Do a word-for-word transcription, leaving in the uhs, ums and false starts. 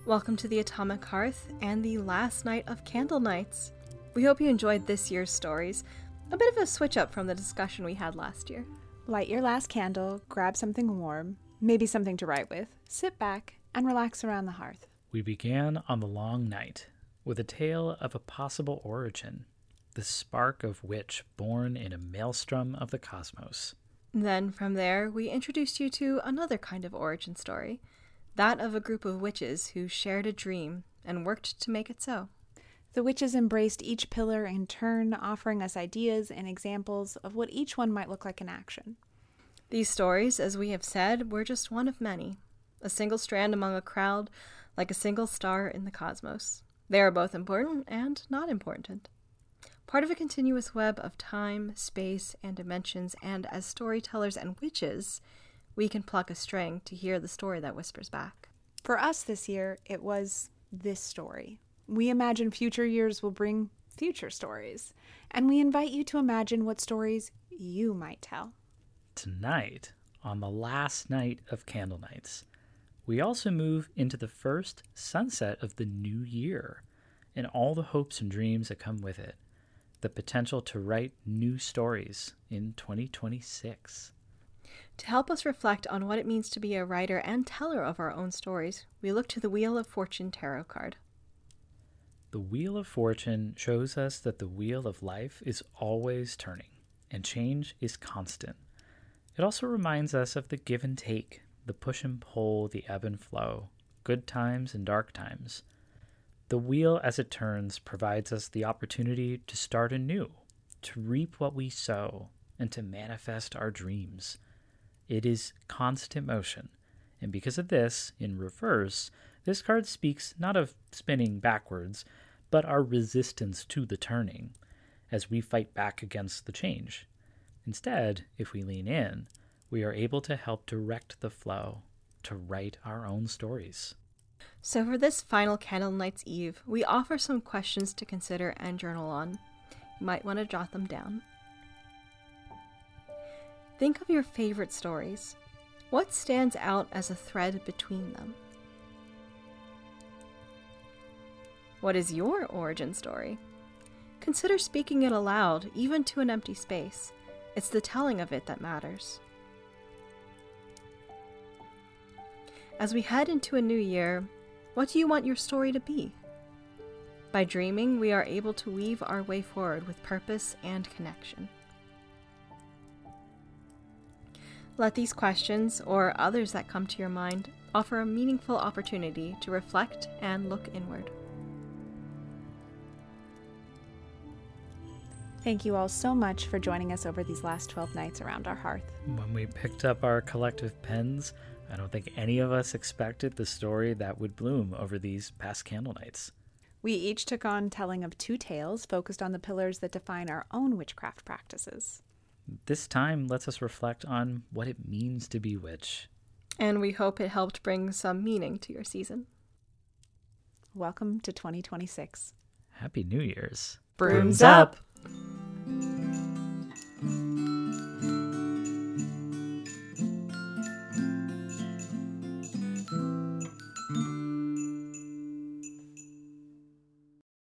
Welcome to the Atomic Hearth and the last night of Candle Nights. We hope you enjoyed this year's stories. A bit of a switch up from the discussion we had last year. Light your last candle, grab something warm, maybe something to write with, sit back, and relax around the hearth. We began on the long night with a tale of a possible origin, the spark of witch born in a maelstrom of the cosmos. Then from there, we introduced you to another kind of origin story, that of a group of witches who shared a dream and worked to make it so. The witches embraced each pillar in turn, offering us ideas and examples of what each one might look like in action. These stories, as we have said, were just one of many, a single strand among a crowd, like a single star in the cosmos. They are both important and not important. Part of a continuous web of time, space, and dimensions, and as storytellers and witches, we can pluck a string to hear the story that whispers back. For us this year, it was this story. We imagine future years will bring future stories, and we invite you to imagine what stories you might tell. Tonight, on the last night of Candle Nights, we also move into the first sunset of the new year, and all the hopes and dreams that come with it, the potential to write new stories in twenty twenty-six. To help us reflect on what it means to be a writer and teller of our own stories, we look to the Wheel of Fortune tarot card. The Wheel of Fortune shows us that the wheel of life is always turning, and change is constant. It also reminds us of the give and take, the push and pull, the ebb and flow, good times and dark times. The wheel, as it turns, provides us the opportunity to start anew, to reap what we sow, and to manifest our dreams. It is constant motion, and because of this, in reverse, this card speaks not of spinning backwards, but our resistance to the turning, as we fight back against the change. Instead, if we lean in, we are able to help direct the flow, to write our own stories. So for this final Candle Night's Eve, we offer some questions to consider and journal on. You might want to jot them down. Think of your favorite stories. What stands out as a thread between them? What is your origin story? Consider speaking it aloud, even to an empty space. It's the telling of it that matters. As we head into a new year, what do you want your story to be? By dreaming, we are able to weave our way forward with purpose and connection. Let these questions, or others that come to your mind, offer a meaningful opportunity to reflect and look inward. Thank you all so much for joining us over these last twelve nights around our hearth. When we picked up our collective pens, I don't think any of us expected the story that would bloom over these past candle nights. We each took on telling of two tales focused on the pillars that define our own witchcraft practices. This time lets us reflect on what it means to be witch. And we hope it helped bring some meaning to your season. Welcome to twenty twenty-six. Happy New Year's. Brooms up!